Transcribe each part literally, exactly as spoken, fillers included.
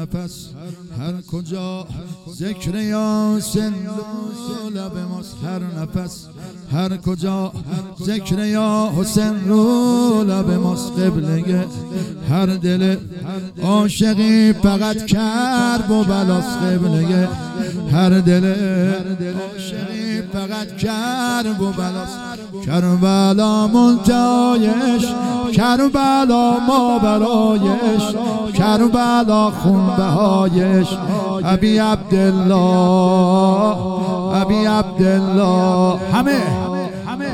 نفس هر کجا ذکر یاسین رو لب ماست. هر نفس هر کجا ذکر یا حسین رو لب ماست. قبله هر دل عاشقی فقط کرب و بلاست. قبله هر دل عاشقی فقط کرب و بلاست. کربلا منتهایش، کربلا ما برایش، کربلا خون بهایش. ابی عبدالله، ابی عبدالله. همه همه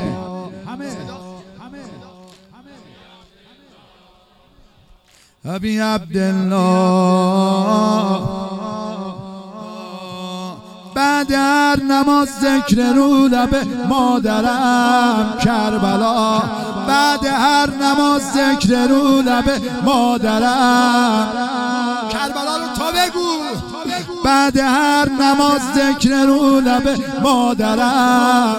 ابی عبدالله. بعد هر نماز ذکر رو لب مادرم کربلا. بعد هر نماز ذکر رو لب مادرم کربلا رو تا بگو. بعد هر نماز ذکر رو لب مادرم.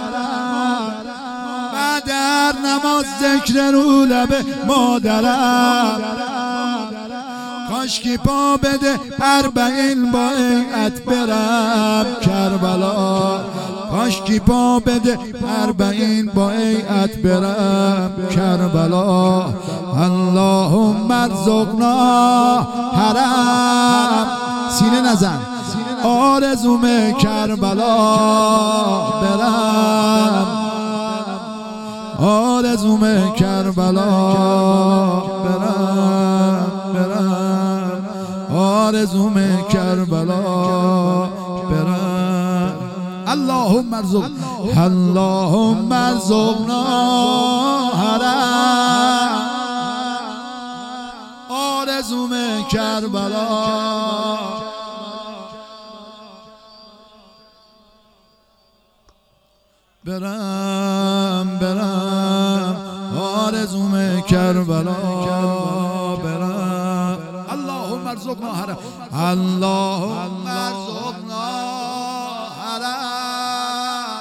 بعد هر نماز ذکر رو لب مادرم. کاشکی پا بده اربعین با ایعت برم کربلا. کاشکی پا بده اربعین با ایعت برم کربلا. اللهم ارزقنا حرم. سینه نزن. آرزوم کربلا برم. آرزوم کربلا برم برم. آرزوم کربلا برم. اللهم ارزق، اللهم ارزقنا حرم. آرزوم کربلا برم برم. آرزوم کربلا برم. اللهم ارزقنا حرم. اللهم ارزقنا حرم.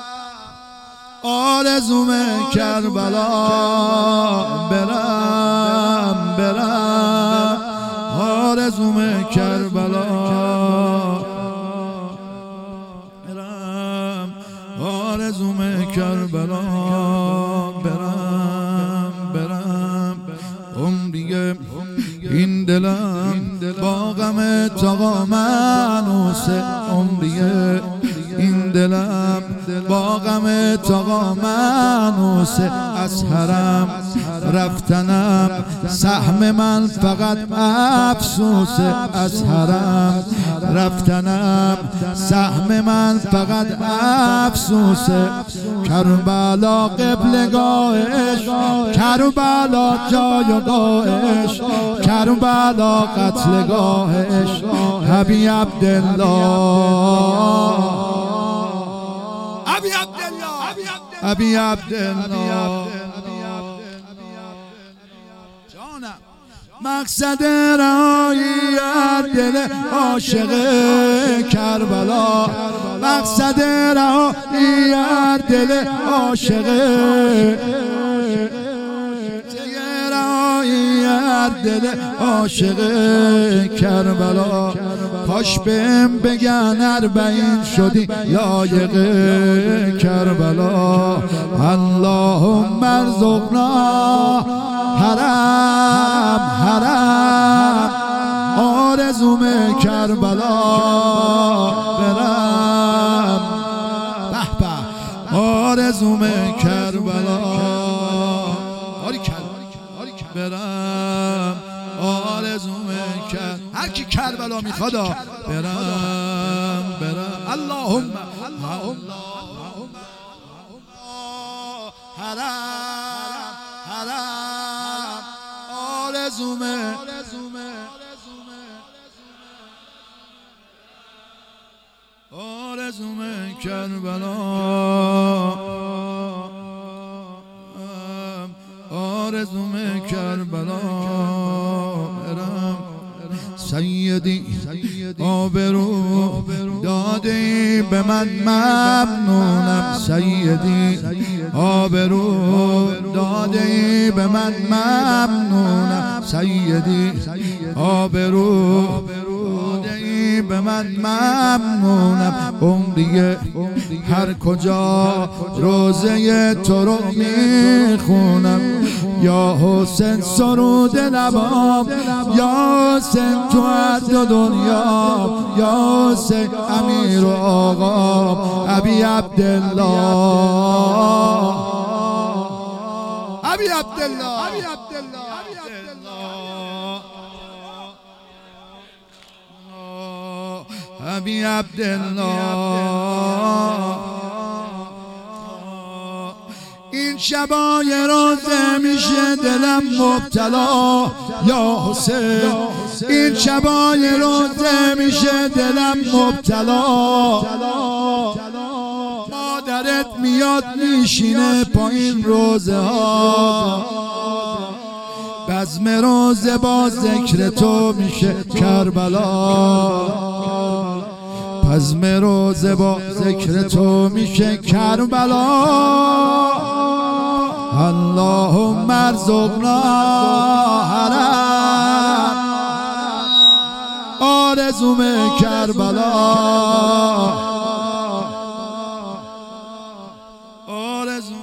آرزوم کربلا برم برم. آرزوم کربلا برم. آرزوم کربلا برم برم. عمریه این دلم با غم تا منوسه. عمریه این دلم با غم تا منوسه. از حرم رفتنم سهم من فقط افسوسه. از حرم رفتنم سهم من فقط افسوسه. کربلا قبلگاهش، کربلا جایگاهش، کربلا قتلگاهش. ابی عبدالله، ابی عبدالله، ابی عبدالله. جانم مقصد رایی دل عاشق کربلا. مقصد رایی دل عاشق دل عاشق کربلا. کاش بهم بگن اربعین شدی لایق کربلا. اللهم ارزقنا حرم حرم. آرزوم کربلا برم. به به. آرزوم کربلا برم. آرزوم کرد هر کی کربلا میخواد برم برم. اللهم حرم حرم. آرزوم آرزوم کربلا. آرزوم کربلا برم. سیدی آبرو دادی به من ممنونم. سیدی آبرو دادی به من ممنونم. سیدی آبرو ای به من ممنونم، عمریه هر کجا روزه تو رو میخونم. یا حسین سرود لبام، یا حسین تو هر دو دنیا، یا حسین امیر و آقا ابی عبدالله، ابی عبدالله، ابی عبدالله، ابی عبدالله. این شبای روزه میشه دلم مبتلا یا حسین، این شبای روزه میشه دلم مبتلا. مادرت میاد میشینه پایین روزه ها، بزم روزه با ذکر تو میشه کربلا، بزم روزه با ذکر تو میشه کربلا. اللهم ارزقنا حرم آرزوم کربلا، آرزوم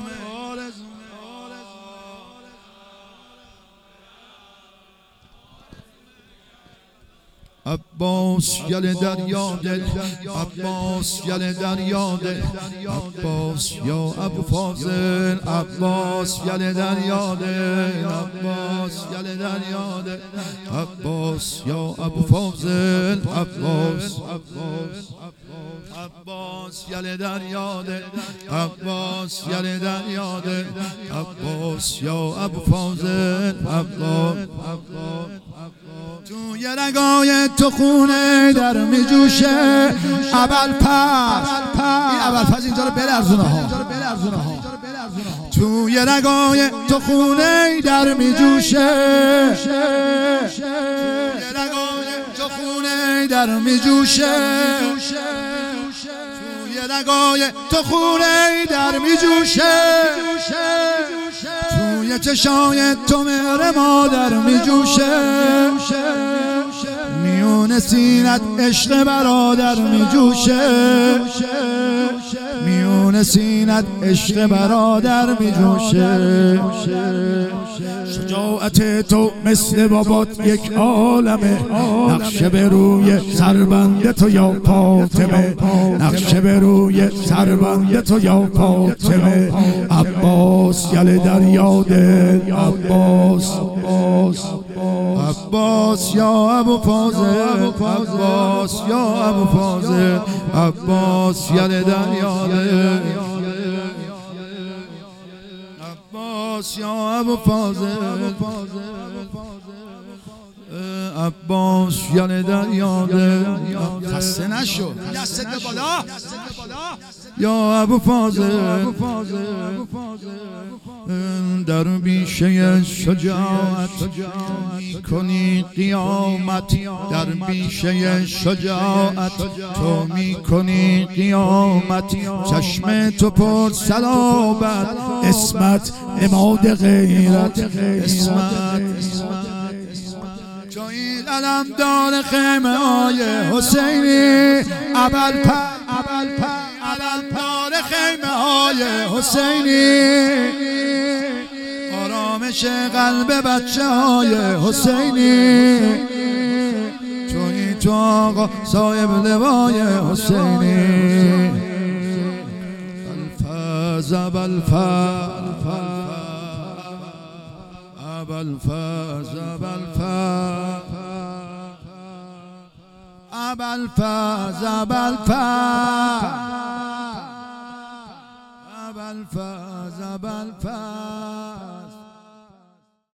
عباس یل دریا دل، عباس یل دریا دل، عباس یا ابو فاضل، عباس یل دریا دل، عباس یل دریا دل، عباس یا ابو فاضل، عباس عباس یل دریا دل، عباس یل دریا دل، عباس یا ابو فاضل، عباس توی رگای تو خونه در می جوشه ابوالفضل، این ابوالفضل اینجا رو بلرزونه ها، توی رگای تو خونه در می جوشه، توی رگای تو خونه در می جوشه، توی رگای تو خونه در می جوشه، توی چشای تو مهر مادر می جوشه، میون سینت عشق برادر می جوشه، میون سینت عشق برادر می جوشه. شجاعت تو مثل بابات یک عالمه، نقشه به روی سربند تو یا فاطمه، نقشه به روی سربند تو یا فاطمه. عباس یل دریا دل، عباس عباس یا ابو فاضل، عباس یا ابو فاضل، عباس یل دریا دل، عباس یا ابو فاضل، عباس یل دریا دل. خسته نشو، دستت بالا یا ابو فاضل، در بیشه شجاعت میکنی قیامت، در بیشه شجاعت تو میکنی قیامت. چشم تو پر صلابت، اسمت نماد غیرت، اسمت توی علمدار خیمه های حسینی، ابوالفضل علمدار خیمه های حسینی، آرامش قلب بچه های حسینی، توی تو آقا صاحب لوای حسینی. الفاز ابوالفضل، ابوالفضل ابوالفضل ابوالفضل ابوالفضل ابوالفضل